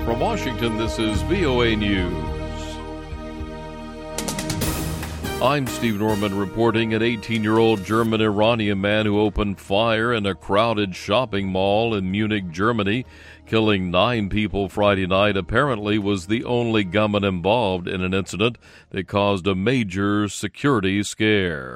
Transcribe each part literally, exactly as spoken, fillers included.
From Washington, this is V O A News. I'm Steve Norman reporting. An eighteen-year-old German-Iranian man who opened fire in a crowded shopping mall in Munich, Germany, killing nine people Friday night, apparently was the only gunman involved in an incident that caused a major security scare.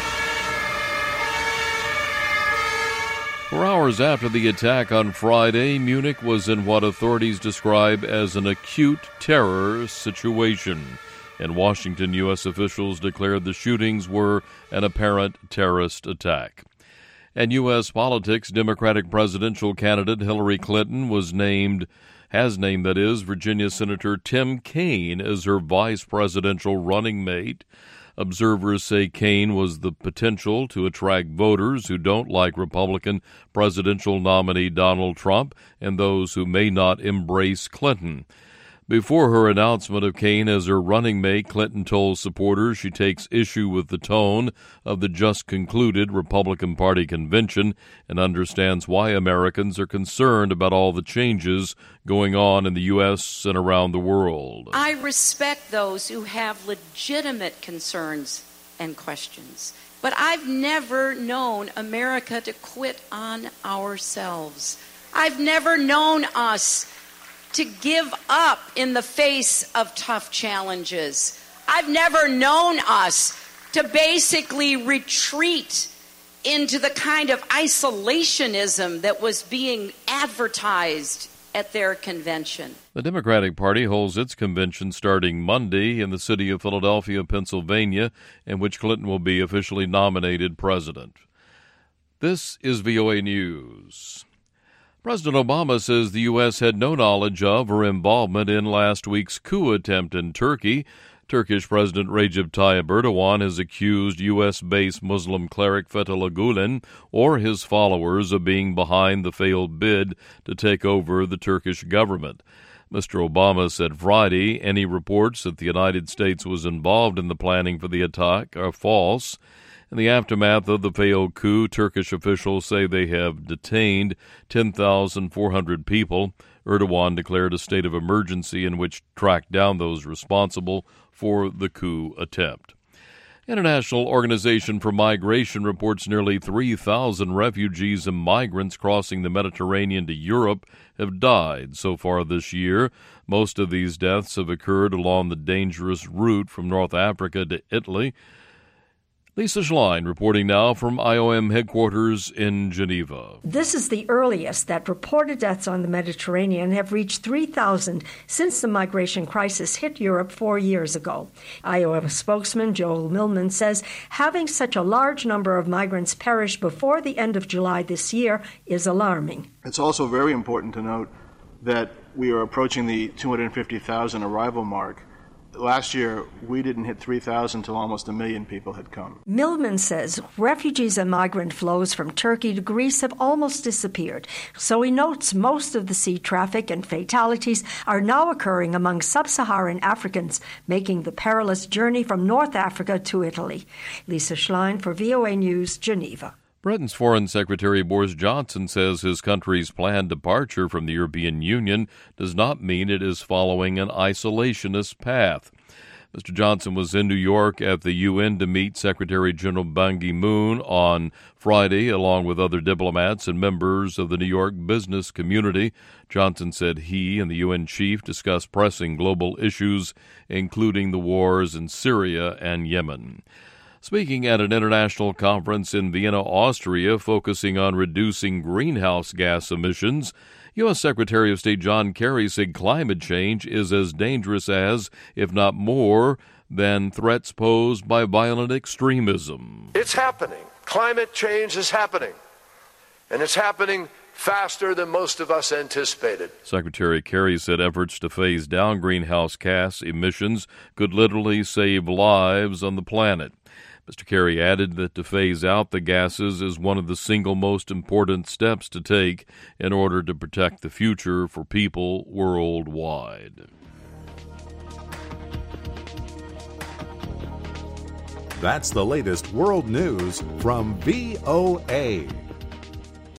For hours after the attack on Friday, Munich was in what authorities describe as an acute terror situation. In Washington, U S officials declared the shootings were an apparent terrorist attack. In U S politics, Democratic presidential candidate Hillary Clinton was named, has named, that is, Virginia Senator Tim Kaine as her vice presidential running mate. Observers say Kaine was the potential to attract voters who don't like Republican presidential nominee Donald Trump and those who may not embrace Clinton. Before her announcement of Kaine as her running mate, Clinton told supporters she takes issue with the tone of the just-concluded Republican Party convention and understands why Americans are concerned about all the changes going on in the U S and around the world. I respect those who have legitimate concerns and questions, but I've never known America to quit on ourselves. I've never known us to give up in the face of tough challenges. I've never known us to basically retreat into the kind of isolationism that was being advertised at their convention. The Democratic Party holds its convention starting Monday in the city of Philadelphia, Pennsylvania, in which Clinton will be officially nominated president. This is V O A News. President Obama says the U S had no knowledge of or involvement in last week's coup attempt in Turkey. Turkish President Recep Tayyip Erdogan has accused U S-based Muslim cleric Fethullah Gulen or his followers of being behind the failed bid to take over the Turkish government. Mister Obama said Friday any reports that the United States was involved in the planning for the attack are false. In the aftermath of the failed coup, Turkish officials say they have detained ten thousand four hundred people. Erdogan declared a state of emergency in which tracked down those responsible for the coup attempt. International Organization for Migration reports nearly three thousand refugees and migrants crossing the Mediterranean to Europe have died so far this year. Most of these deaths have occurred along the dangerous route from North Africa to Italy. Lisa Schlein reporting now from I O M headquarters in Geneva. This is the earliest that reported deaths on the Mediterranean have reached three thousand since the migration crisis hit Europe four years ago. I O M spokesman Joel Millman says having such a large number of migrants perish before the end of July this year is alarming. It's also very important to note that we are approaching the two hundred fifty thousand arrival mark. Last year, we didn't hit three thousand until almost a million people had come. Millman says refugees and migrant flows from Turkey to Greece have almost disappeared. So he notes most of the sea traffic and fatalities are now occurring among sub-Saharan Africans, making the perilous journey from North Africa to Italy. Lisa Schlein for V O A News, Geneva. Britain's Foreign Secretary Boris Johnson says his country's planned departure from the European Union does not mean it is following an isolationist path. Mister Johnson was in New York at the U N to meet Secretary General Ban Ki-moon on Friday, along with other diplomats and members of the New York business community. Johnson said he and the U N chief discussed pressing global issues, including the wars in Syria and Yemen. Speaking at an international conference in Vienna, Austria, focusing on reducing greenhouse gas emissions, U S Secretary of State John Kerry said climate change is as dangerous as, if not more, than threats posed by violent extremism. It's happening. Climate change is happening. And it's happening faster than most of us anticipated. Secretary Kerry said efforts to phase down greenhouse gas emissions could literally save lives on the planet. Mister Kerry added that to phase out the gases is one of the single most important steps to take in order to protect the future for people worldwide. That's the latest world news from V O A.